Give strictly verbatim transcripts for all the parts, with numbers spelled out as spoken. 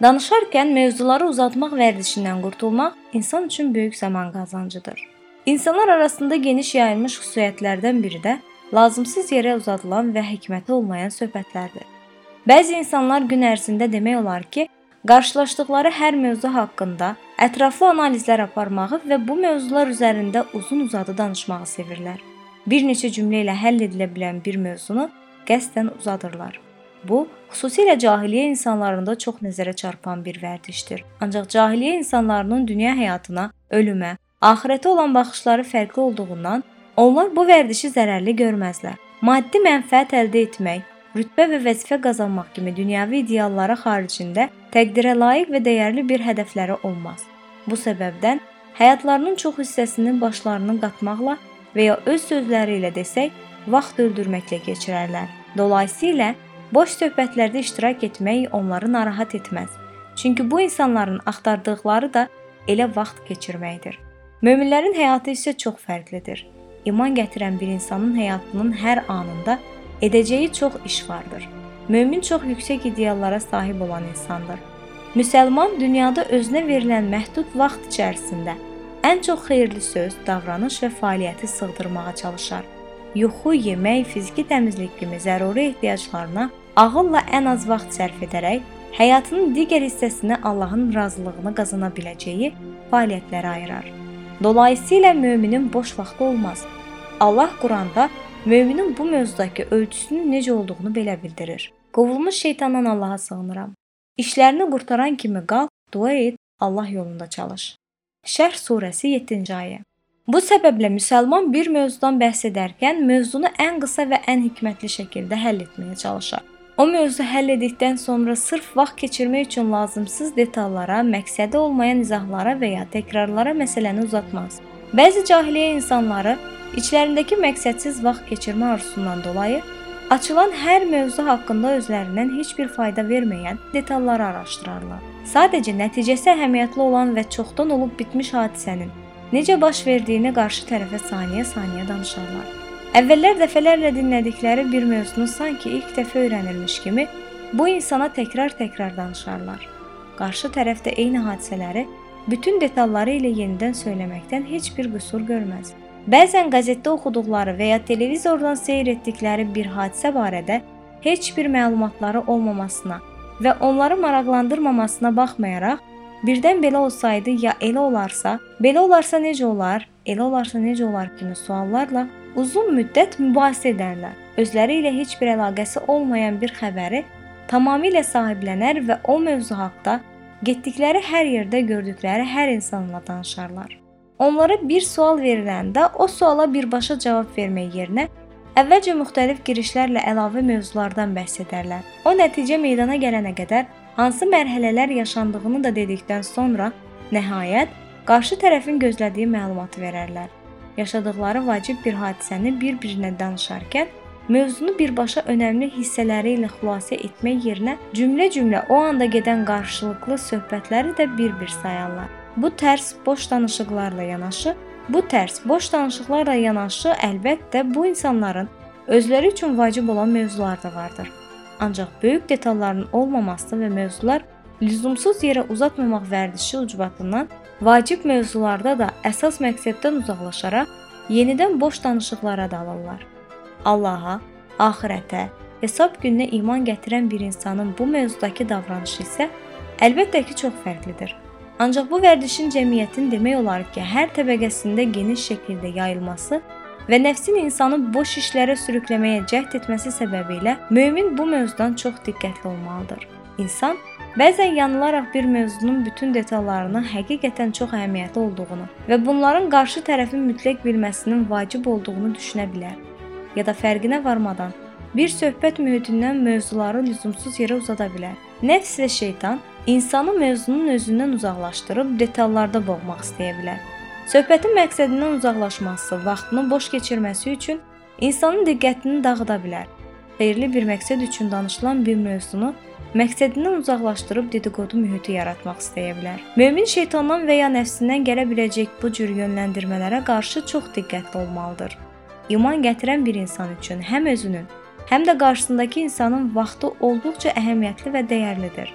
Danışarkən mövzuları uzatmaq vərdişindən qurtulmaq insan üçün böyük zaman qazancıdır. İnsanlar arasında geniş yayılmış xüsusiyyətlərdən biri də lazımsız yerə uzadılan və hikməti olmayan söhbətlərdir. Bəzi insanlar gün ərzində demək olar ki, qarşılaşdıqları hər mövzu haqqında ətraflı analizlər aparmağı və bu mövzular üzərində uzun-uzadı danışmağı sevirlər. Bir neçə cümlə ilə həll edilə bilən bir mövzunu qəsdən uzadırlar. Bu, xüsusilə cahiliyyə insanlarında çox nəzərə çarpan bir vərdişdir. Ancaq cahiliyyə insanlarının dünya həyatına, ölümə, axirətə olan baxışları fərqli olduğundan onlar bu vərdişi zərərli görməzlər. Maddi mənfəət əldə etmək, rütbə və vəzifə qazanmaq kimi dünyavi ideallara xaricində təqdirə layiq və dəyərli bir hədəfləri olmaz. Bu səbəbdən həyatlarının çox hissəsini başlarını qatmaqla və ya öz sözləri ilə desək, vaxt öldürməklə keçirərlər. Dolayısıyla boş söhbətlərdə iştirak etmək onları narahat etməz. Çünki bu insanların axtardıqları da elə vaxt keçirməkdir. Möminlərin həyatı isə çox fərqlidir. İman gətirən bir insanın həyatının hər anında edəcəyi çox iş vardır. Mömin çox yüksək ideallara sahib olan insandır. Müsəlman dünyada özünə verilən məhdud vaxt içərisində ən çox xeyirli söz, davranış və fəaliyyəti sığdırmağa çalışar. Yuxu, yemək, fiziki təmizlik kimi zəruri ehtiyaclarına ağılla ən az vaxt sərf edərək, həyatının digər hissəsini Allahın razılığını qazana biləcəyi fəaliyyətlərə ayırar. Dolayısıyla möminin boş vaxtı olmaz. Allah Quranda möminin bu mövzudakı ölçüsünün necə olduğunu belə bildirir. Qovulmuş şeytandan Allaha sığınıram. İşlərini qurtaran kimi qal, dua et, Allah yolunda çalış. Şərh surəsi yeddinci ayə. Bu səbəblə müsəlman bir mövzudan bəhs edərkən mövzunu ən qısa və ən hikmətli şəkildə həll etməyə çalışar. O mövzu həll edildikdən sonra sırf vaxt keçirmək üçün lazımsız detallara, məqsədi olmayan izahlara və ya təkrarlara məsələni uzatmaz. Bəzi cahiliyyə insanları içlərindəki məqsədsiz vaxt keçirmə arzusundan dolayı açılan hər mövzu haqqında özlərindən heç bir fayda verməyən detalları araşdırarlar. Sadəcə nəticəsi əhəmiyyətli olan və çoxdan olub bitmiş hadisənin necə baş verdiyini qarşı tərəfə saniyə-saniyə danışarlar. Əvvəllər dəfələrlə dinlədikləri bir mövzunu sanki ilk dəfə öyrənilmiş kimi bu insana təkrar-təkrar danışarlar. Qarşı tərəf də eyni hadisələri bütün detalları ilə yenidən söyləməkdən heç bir qüsur görməz. Bəzən qəzetdə oxuduqları və ya televizordan seyr etdikləri bir hadisə barədə heç bir məlumatları olmamasına və onları maraqlandırmamasına baxmayaraq, birdən belə olsaydı ya elə olarsa, belə olarsa necə olar, elə olarsa necə olar kimi suallarla uzun müddət mübahisə edərlər. Özləri ilə heç bir əlaqəsi olmayan bir xəbəri tamamilə sahiblənər və o mövzu haqda getdikləri hər yerdə gördükləri hər insanla danışarlar. Onlara bir sual veriləndə o suala birbaşa cavab vermək yerinə əvvəlcə müxtəlif girişlərlə əlavə mövzulardan bəhs edərlər. O nəticə meydana gələnə qədər hansı mərhələlər yaşandığını da dedikdən sonra nəhayət qarşı tərəfin gözlədiyi məlumatı verərlər. Yaşadıqları vacib bir hadisəni bir-birinə danışarkən mövzunu birbaşa önəmli hissələri ilə xülasə etmək yerinə cümlə-cümlə o anda gedən qarşılıqlı söhbətləri də bir-bir sayarlar. Bu tərs boş danışıqlarla yanaşı, bu tərs boş danışıqlarla yanaşı əlbəttə bu insanların özləri üçün vacib olan mövzular da vardır. Ancaq böyük detalların olmaması və mövzular lüzumsuz yerə uzatmamaq vərdişi ucbatından vacib mövzularda da əsas məqsəddən uzaqlaşaraq yenidən boş danışıqlara dalırlar. Allaha, axirətə, hesab gününə iman gətirən bir insanın bu mövzudakı davranışı isə əlbəttə ki, çox fərqlidir. Ancaq bu vərdişin cəmiyyətin demək olar ki, hər təbəqəsində geniş şəkildə yayılması və nəfsin insanı boş işlərə sürükləməyə cəhd etməsi səbəbilə mömin bu mövzudan çox diqqətli olmalıdır. İnsan bəzən yanılaraq bir mövzunun bütün detallarını həqiqətən çox əhəmiyyətli olduğunu və bunların qarşı tərəfin mütləq bilməsinin vacib olduğunu düşünə bilər. Ya da fərqinə varmadan bir söhbət mühitindən mövzuları lüzumsuz yerə uzada bilər. Nəfs və şeytan insanı mövzunun özündən uzaqlaşdırıb detallarda boğmaq istəyə bilər. Söhbətin məqsədindən uzaqlaşması, vaxtını boş keçirməsi üçün insanın diqqətini dağıda bilər. Xeyirli bir məqsəd üçün danışılan bir mövzunu məqsədindən uzaqlaşdırıb dedikodu mühiti yaratmaq istəyə bilər. Mömin şeytandan və ya nəfsindən gələ biləcək bu cür yönləndirmələrə qarşı çox diqqətli olmalıdır. İman gətirən bir insan üçün həm özünün, həm də qarşısındakı insanın vaxtı olduqca əhəmiyyətli və dəyərlidir.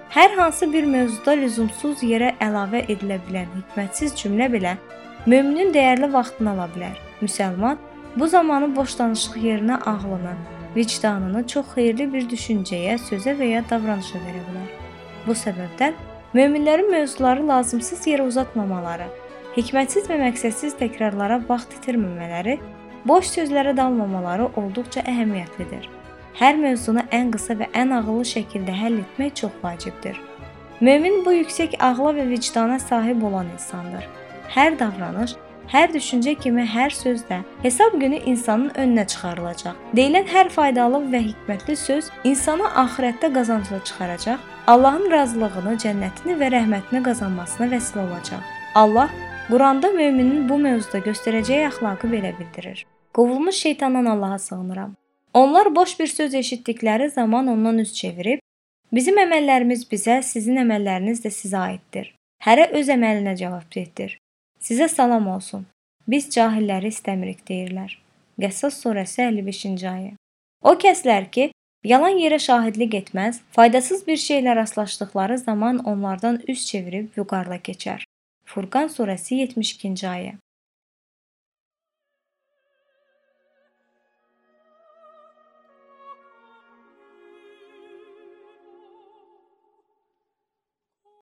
Hər hansı bir mövzuda lüzumsuz yerə əlavə edilə bilən hikmətsiz cümlə belə möminin dəyərli vaxtını ala bilər. Müsəlman bu zamanı boş danışıq yerinə ağlını, vicdanını çox xeyirli bir düşüncəyə, sözə və ya davranışa verə bilər. Bu səbəbdən möminlərin mövzuları lazımsız yerə uzatmamaları, hikmətsiz və məqsədsiz təkrarlara vaxt itirməmələri, boş sözlərə dalmamaları olduqca əhəmiyyətlidir. Hər mövzunu ən qısa və ən ağıllı şəkildə həll etmək çox vacibdir. Mömin bu yüksək ağla və vicdana sahib olan insandır. Hər davranış, hər düşüncə kimi hər sözdə hesab günü insanın önünə çıxarılacaq. Deyilən hər faydalı və hikmətli söz insanı axirətdə qazanclı çıxaracaq, Allahın razılığını, cənnətini və rəhmətini qazanmasına vəsilə olacaq. Allah Quranda möminin bu mövzuda göstərəcəyi əxlaqı belə bildirir. Qovulmuş şeytandan Allaha sığınıram. Onlar boş bir söz eşitdikləri zaman ondan üz çevirib, bizim əməllərimiz bizə, sizin əməlləriniz də sizə aiddir. Hərə öz əməlinə cavabdehdir. Sizə salam olsun. Biz cahilləri istəmirik deyirlər. Qəssas surəsi əlli beşinci ayə. O kəslər ki, yalan yerə şahidlik etməz, faydasız bir şeylə rastlaşdıqları zaman onlardan üz çevirib vüqarla keçər. Furqan surəsi yetmiş ikinci ayə.